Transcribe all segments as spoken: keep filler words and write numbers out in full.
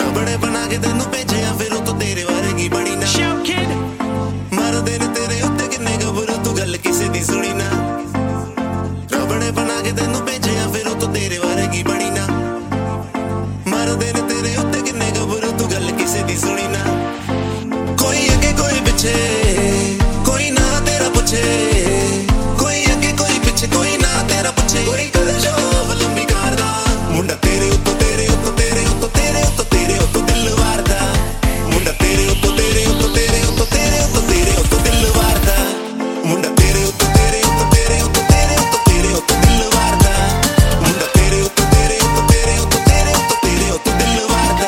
रबड़े बना के तेनू भेजिया फिर तो तेरे वारगी बनी ना मरदे ने तेरे उत्ते किन्ने गबरू तू गल किसे दी सुनी ना रबड़े बना के तेनू भेजिया फिर तो तेरे वारगी बनी ना मरदे ने तेरे उत्ते किन्ने गबरू तू गल किसे दी सुनी ना कोई अगे कोई पिछे कोई ना तेरा पूछे कोई अगे कोई पिछे कोई ना तेरा पूछे कोई कर शोभ लंबी कार दा मुंडा तेरे उत्तो तेरे उत्तो तेरे उत्तो तेरे उत्तो तेरे उत्तो दिल वारदा मुंडा तेरे उत्तो तेरे उत्तो तेरे उत्तो तेरे उत्तो तेरे उत्तो दिल वारदा मुंडा तेरे उत्तो तेरे उत्तो तेरे उत्तो तेरे उत्तो तेरे उत्तो दिल वारदा मुंडा तेरे उत्तो तेरे उत्तो तेरे उत्तो तेरे उत्तो तेरे उत्तो दिल वारदा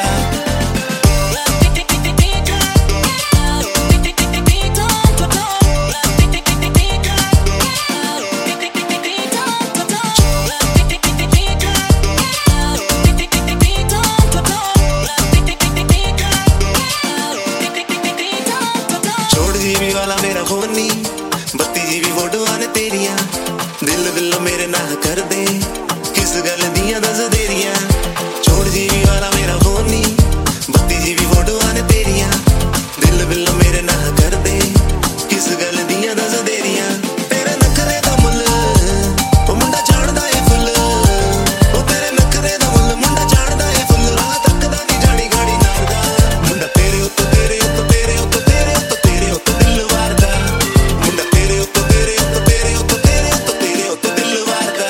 वाला मेरा फोनी बत्ती जीबी फोटोआं ने तेरिया दिल दिल मेरे ना कर दे किस गल दियां दस देरिया छोड़ जीबी वाला मेरा फोनी बत्ती जीबी फोटोआं ने तेरिया दिल दिल मेरे ना कर दे किस गल दियां दस देरिया तेरे नखरे दा मुल ओ मुंडा जानदा ए फुल ओ तेरे नखरे दा मुल मुंडा जानदा ए फुल राह तकदा नी जानी गाड़ी नारदा मुंडा तेरे उत्तो तेरे उत्तो तेरे उत्तो तेरे उत्तो तेरे उत्तो दिल वारदा मुंडा तेरे उत्तो तेरे उत्तो तेरे उत्तो तेरे उत्तो तेरे उत्तो दिल वारदा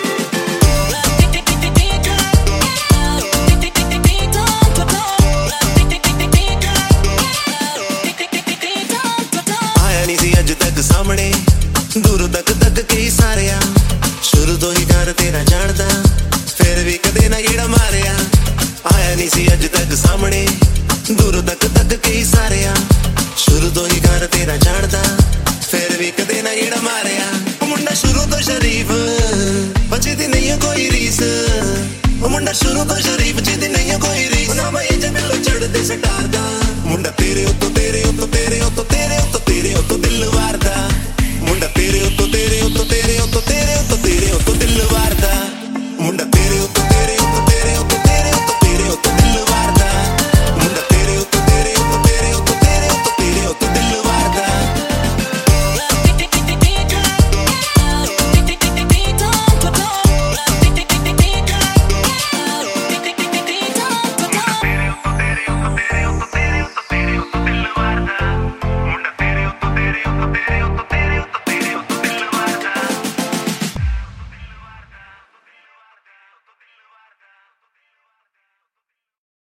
आया नहीं सी अज तक सामने दूर तक तक कई सारिया शुरू तो ही कर तेरा जानदा फिर भी कदे ना गेड़ा मारिया आया नहीं सी अज तक सामने दूर तक तक कई सारिया शुरू तो ही कर तेरा जानदा फिर भी कदे ना गेड़ा मारिया ओ मुंडा शुरू तो शरीफ बचे दी नहीं कोई रीस ओ मुंडा शुरू